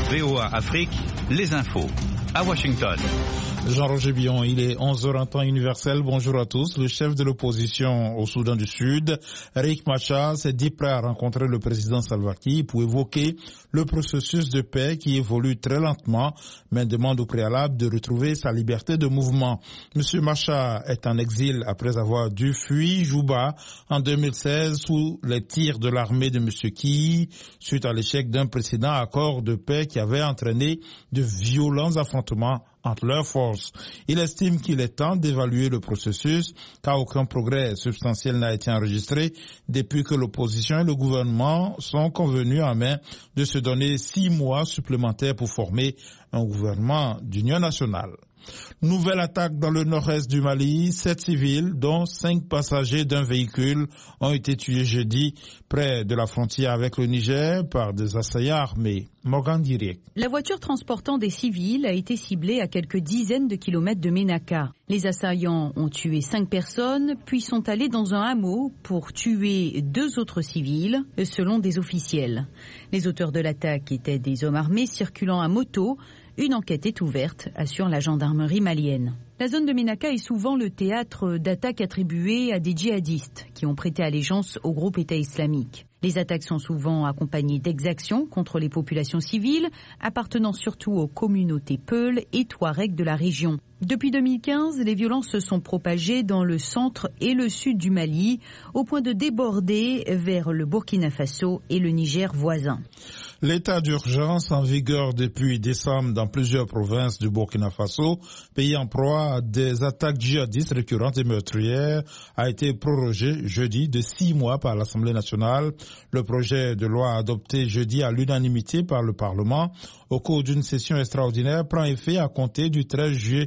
VOA Afrique, les infos. À Washington. Jean-Roger Billon, il est 11h en temps universel. Bonjour à tous. Le chef de l'opposition au Soudan du Sud, Riek Machar, s'est dit prêt à rencontrer le président Salva Kiir pour évoquer le processus de paix qui évolue très lentement, mais demande au préalable de retrouver sa liberté de mouvement. Monsieur Machar est en exil après avoir dû fuir Juba en 2016 sous les tirs de l'armée de monsieur Kiir suite à l'échec d'un précédent accord de paix qui avait entraîné de violents affrontements entre leurs forces. Il estime qu'il est temps d'évaluer le processus car aucun progrès substantiel n'a été enregistré depuis que l'opposition et le gouvernement sont convenus en main de se donner 6 mois supplémentaires pour former un gouvernement d'union nationale. Nouvelle attaque dans le nord-est du Mali. 7 civils, dont 5 passagers d'un véhicule, ont été tués jeudi près de la frontière avec le Niger par des assaillants armés. Morgan Direct. La voiture transportant des civils a été ciblée à quelques dizaines de kilomètres de Ménaka. Les assaillants ont tué 5 personnes, puis sont allés dans un hameau pour tuer 2 autres civils, selon des officiels. Les auteurs de l'attaque étaient des hommes armés circulant à moto. Une enquête est ouverte, assure la gendarmerie malienne. La zone de Ménaka est souvent le théâtre d'attaques attribuées à des djihadistes qui ont prêté allégeance au groupe État islamique. Les attaques sont souvent accompagnées d'exactions contre les populations civiles, appartenant surtout aux communautés Peul et Touareg de la région. Depuis 2015, les violences se sont propagées dans le centre et le sud du Mali, au point de déborder vers le Burkina Faso et le Niger voisin. L'état d'urgence en vigueur depuis décembre dans plusieurs provinces du Burkina Faso, pays en proie à des attaques djihadistes récurrentes et meurtrières, a été prorogé jeudi de 6 mois par l'Assemblée nationale. Le projet de loi adopté jeudi à l'unanimité par le Parlement au cours d'une session extraordinaire prend effet à compter du 13 juillet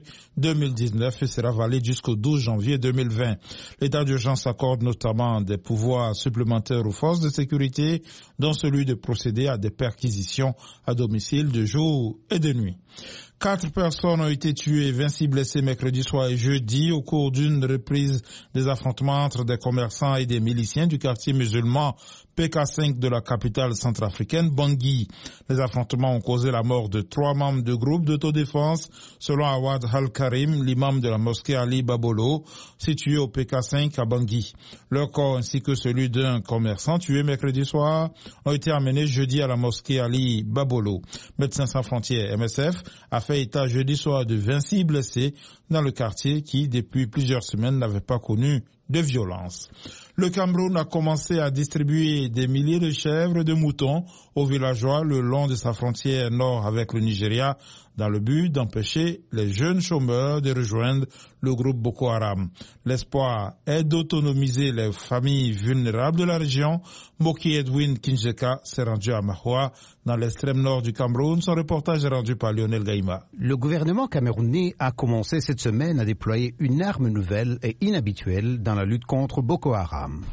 2019 et sera valide jusqu'au 12 janvier 2020. L'état d'urgence accorde notamment des pouvoirs supplémentaires aux forces de sécurité, dont celui de procéder à des perquisitions à domicile de jour et de nuit. 4 personnes ont été tuées et 26 blessées mercredi soir et jeudi au cours d'une reprise des affrontements entre des commerçants et des miliciens du quartier musulman PK5 de la capitale centrafricaine, Bangui. Les affrontements ont causé la mort de 3 membres de groupes d'autodéfense, selon Awad Al-Karim, l'imam de la mosquée Ali Babolo, située au PK5 à Bangui. Leur corps ainsi que celui d'un commerçant tué mercredi soir ont été amenés jeudi à la mosquée Ali Babolo. Médecins sans frontières, MSF, a fait état jeudi soir de 26 blessés dans le quartier qui, depuis plusieurs semaines, n'avait pas connu de violence. Le Cameroun a commencé à distribuer des milliers de chèvres et de moutons aux villageois le long de sa frontière nord avec le Nigeria dans le but d'empêcher les jeunes chômeurs de rejoindre le groupe Boko Haram. L'espoir est d'autonomiser les familles vulnérables de la région. Moki Edwin Kinjeka s'est rendu à Mahwa, dans l'extrême nord du Cameroun. Son reportage est rendu par Lionel Gaïma. Le gouvernement camerounais a commencé cette semaine à déployer une arme nouvelle et inhabituelle dans la lutte contre Boko Haram.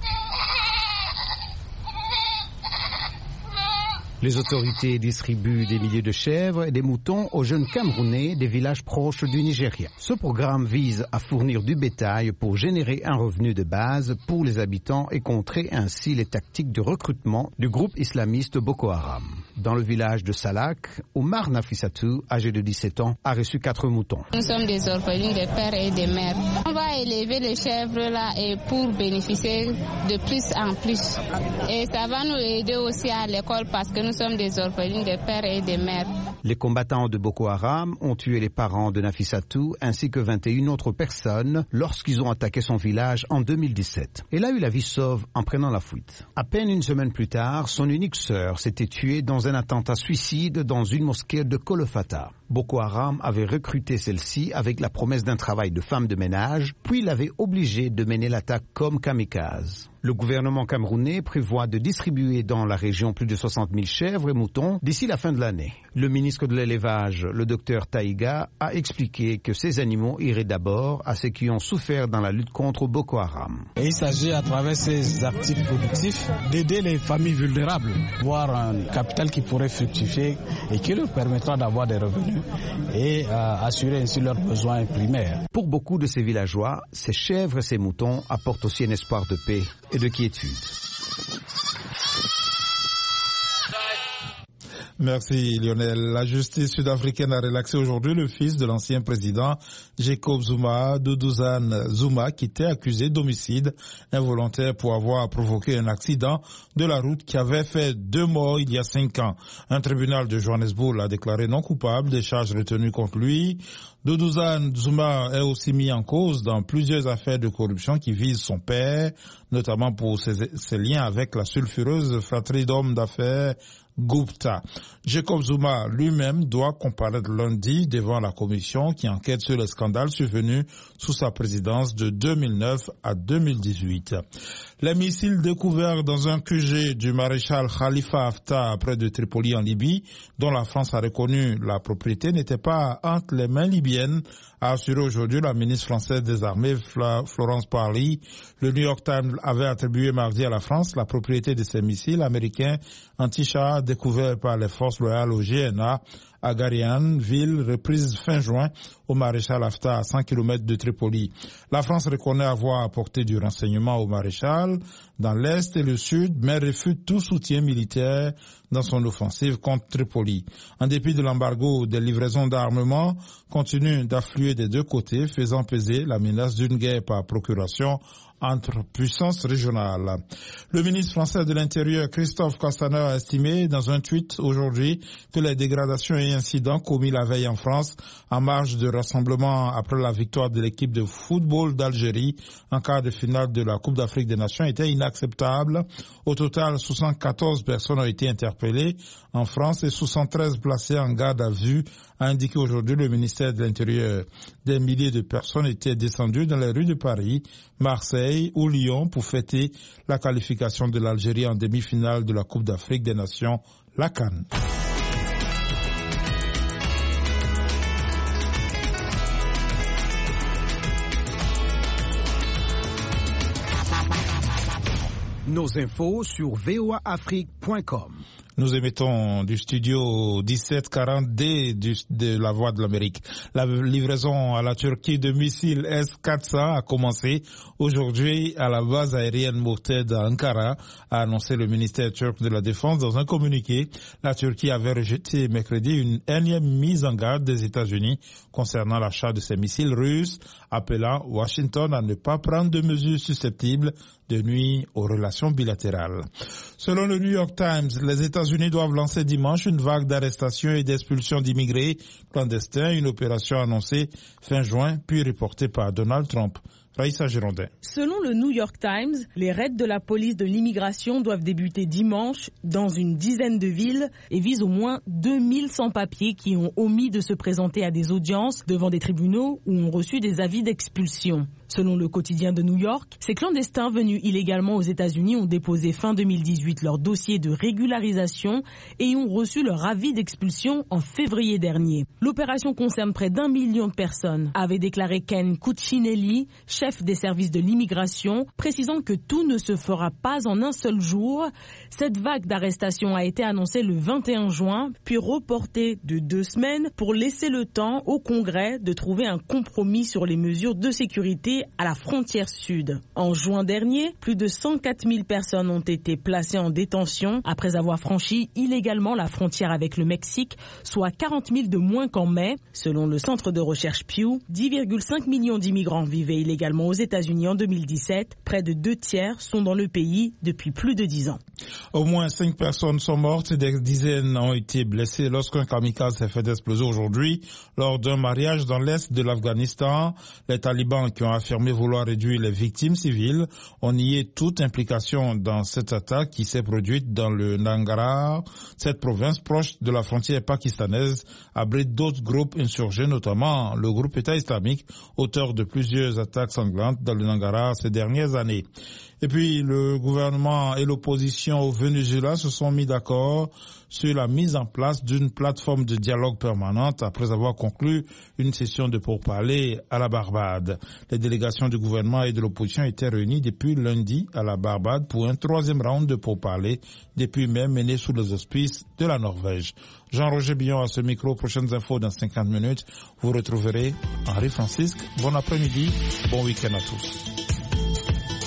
Les autorités distribuent des milliers de chèvres et des moutons aux jeunes Camerounais des villages proches du Nigeria. Ce programme vise à fournir du bétail pour générer un revenu de base pour les habitants et contrer ainsi les tactiques de recrutement du groupe islamiste Boko Haram. Dans le village de Salak, Omar Nafissatou, âgé de 17 ans, a reçu 4 moutons. Nous sommes des orphelins des pères et des mères. On va élever les chèvres là et pour bénéficier de plus en plus. Et ça va nous aider aussi à l'école parce que nous sommes des orphelins des pères et des mères. Les combattants de Boko Haram ont tué les parents de Nafissatou ainsi que 21 autres personnes lorsqu'ils ont attaqué son village en 2017. Elle a eu la vie sauve en prenant la fuite. À peine une semaine plus tard, son unique sœur s'était tuée dans un attentat suicide dans une mosquée de Kolofata. Boko Haram avait recruté celle-ci avec la promesse d'un travail de femme de ménage, puis l'avait obligée de mener l'attaque comme kamikaze. Le gouvernement camerounais prévoit de distribuer dans la région plus de 60 000 chèvres et moutons d'ici la fin de l'année. Le ministre de l'élevage, le docteur Taïga, a expliqué que ces animaux iraient d'abord à ceux qui ont souffert dans la lutte contre Boko Haram. Et il s'agit à travers ces actifs productifs d'aider les familles vulnérables, voir un capital qui pourrait fructifier et qui leur permettra d'avoir des revenus et assurer ainsi leurs besoins primaires. Pour beaucoup de ces villageois, ces chèvres et ces moutons apportent aussi un espoir de paix et de quiétude. Merci Lionel. La justice sud-africaine a relaxé aujourd'hui le fils de l'ancien président Jacob Zuma, Duduzane Zuma, qui était accusé d'homicide involontaire pour avoir provoqué un accident de la route qui avait fait 2 morts il y a 5 ans. Un tribunal de Johannesburg l'a déclaré non coupable des charges retenues contre lui. Duduzane Zuma est aussi mis en cause dans plusieurs affaires de corruption qui visent son père, notamment pour ses liens avec la sulfureuse fratrie d'hommes d'affaires Gupta. Jacob Zuma lui-même doit comparaître lundi devant la commission qui enquête sur les scandales survenus sous sa présidence de 2009 à 2018. Les missiles découverts dans un QG du maréchal Khalifa Haftar près de Tripoli en Libye, dont la France a reconnu la propriété, n'étaient pas entre les mains libyennes, a assuré aujourd'hui la ministre française des Armées, Florence Parly. Le New York Times avait attribué mardi à la France la propriété de ces missiles américains anti-chars découverts par les forces loyales au GNA à Garian, ville reprise fin juin au maréchal Haftar à 100 km de Tripoli. La France reconnaît avoir apporté du renseignement au maréchal dans l'Est et le Sud, mais refuse tout soutien militaire dans son offensive contre Tripoli. En dépit de l'embargo, des livraisons d'armement continuent d'affluer des deux côtés, faisant peser la menace d'une guerre par procuration entre puissances régionales. Le ministre français de l'Intérieur, Christophe Castaner, a estimé dans un tweet aujourd'hui que les dégradations et incidents commis la veille en France en marge de rassemblement après la victoire de l'équipe de football d'Algérie en quart de finale de la Coupe d'Afrique des Nations étaient inacceptables. Au total, 74 personnes ont été interpellées en France et 73 placées en garde à vue, a indiqué aujourd'hui le ministère de l'Intérieur. Des milliers de personnes étaient descendues dans les rues de Paris, Marseille ou Lyon pour fêter la qualification de l'Algérie en demi-finale de la Coupe d'Afrique des Nations, la CAN. Nos infos sur voaafrique.com. Nous émettons du studio 1740D de la Voix de l'Amérique. La livraison à la Turquie de missiles S-400 a commencé aujourd'hui à la base aérienne Murted à Ankara, a annoncé le ministère turc de la Défense dans un communiqué. La Turquie avait rejeté mercredi une énième mise en garde des États-Unis concernant l'achat de ces missiles russes, appelant Washington à ne pas prendre de mesures susceptibles de nuire aux relations bilatérales. Selon le New York Times, les États-Unis doivent lancer dimanche une vague d'arrestations et d'expulsions d'immigrés clandestins, une opération annoncée fin juin, puis reportée par Donald Trump. Raïssa Girondin. Selon le New York Times, les raids de la police de l'immigration doivent débuter dimanche dans une dizaine de villes et visent au moins 2000 sans-papiers qui ont omis de se présenter à des audiences devant des tribunaux ou ont reçu des avis d'expulsion. Selon le quotidien de New York, ces clandestins venus illégalement aux États-Unis ont déposé fin 2018 leur dossier de régularisation et ont reçu leur avis d'expulsion en février dernier. L'opération concerne près d'1 million de personnes, avait déclaré Ken Cuccinelli, chef des services de l'immigration, précisant que tout ne se fera pas en un seul jour. Cette vague d'arrestations a été annoncée le 21 juin, puis reportée de 2 semaines pour laisser le temps au Congrès de trouver un compromis sur les mesures de sécurité à la frontière sud. En juin dernier, plus de 104 000 personnes ont été placées en détention après avoir franchi illégalement la frontière avec le Mexique, soit 40 000 de moins qu'en mai. Selon le centre de recherche Pew, 10,5 millions d'immigrants vivaient illégalement aux États-Unis en 2017. Près de 2 tiers sont dans le pays depuis plus de 10 ans. Au moins 5 personnes sont mortes et des dizaines ont été blessées lorsqu'un kamikaze s'est fait exploser aujourd'hui lors d'un mariage dans l'est de l'Afghanistan. Les talibans qui ont affirmé vouloir réduire les victimes civiles ont nié toute implication dans cette attaque qui s'est produite dans le Nangarhar. Cette province proche de la frontière pakistanaise abrite d'autres groupes insurgés, notamment le groupe État islamique, auteur de plusieurs attaques sanglantes dans le Nangarhar ces dernières années. Et puis, le gouvernement et l'opposition au Venezuela se sont mis d'accord sur la mise en place d'une plateforme de dialogue permanente après avoir conclu une session de pourparlers à la Barbade. Les délégations du gouvernement et de l'opposition étaient réunies depuis lundi à la Barbade pour un 3e round de pourparlers, depuis mai mené sous les auspices de la Norvège. Jean-Roger Billon à ce micro. Prochaines infos dans 50 minutes. Vous retrouverez Henri Francisque. Bon après-midi, bon week-end à tous.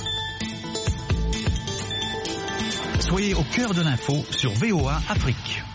Soyez au cœur de l'info sur VOA Afrique.